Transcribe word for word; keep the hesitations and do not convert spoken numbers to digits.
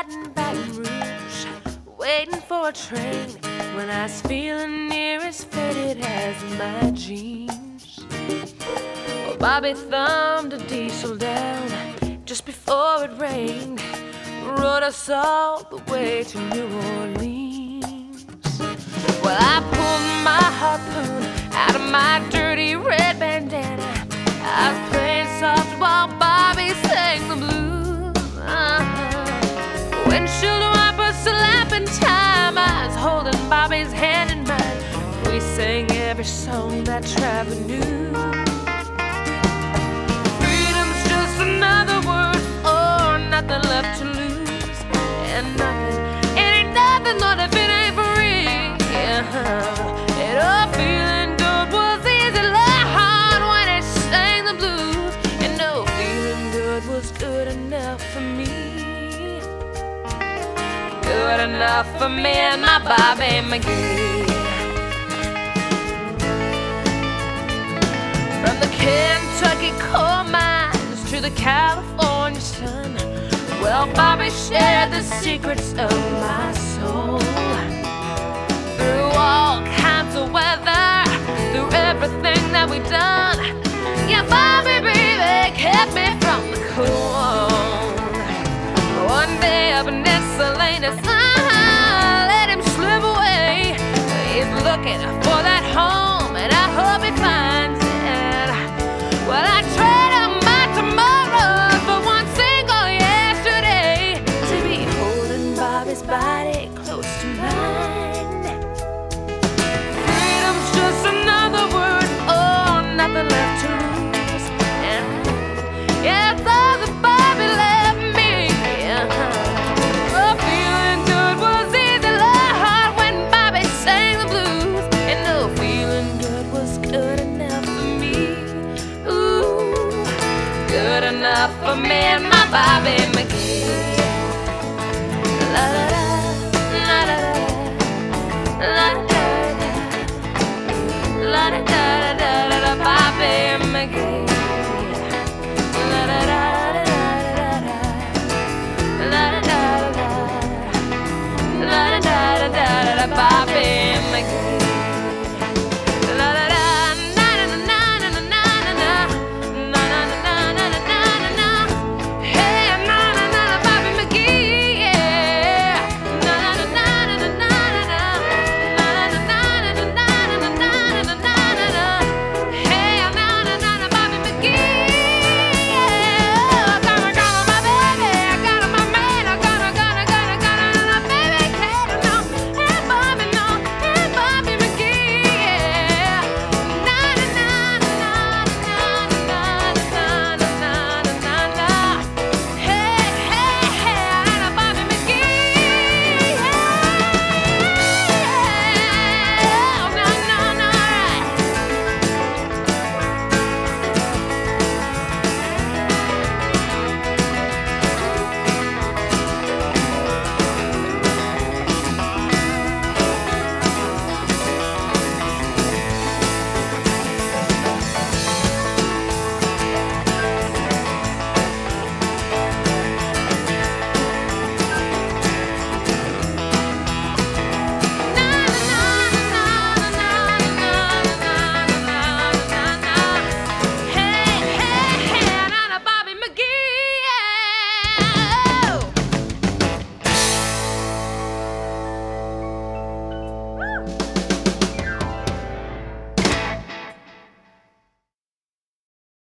night in Baton Rouge, waiting for a train when I was feeling near as fitted as my jeans. Well, Bobby thumbed a diesel down just before it rained, rode us all the way to New Orleans. Well, I pulled my harpoon out of my dirty red bandana. I was playing soft while Bobby sang the blues. Uh-huh. Windshield wipers slapping time, I was holding Bobby's hand in mine. We sang every song that Travis knew. Freedom's just another word, or nothing left to lose. And nothing, it ain't nothing, not if it ain't free. Uh-huh. It all feeling good was easy, like hard when it sang the blues. And no feeling good was good enough for me. Good enough for me and my Bobby McGee. From the Kentucky coal mines to the California sun, well, Bobby shared the secrets of my soul. Through all kinds of weather, through everything that we've done, yeah, Bobby, baby, kept me from the cold. One day up in Salinas, I let him slip away. He's looking for that home, and I hope he finds it. Well, I trade up my tomorrows for one single yesterday, to be holding Bobby's body close to mine. Freedom's just another word, oh, nothing left to lose. And yeah, it's all that Bobby left me. Uh-huh. Oh, feeling good was easy, like hard when Bobby sang the blues. And no feeling good was good enough for me. Ooh, good enough for me and my Bobby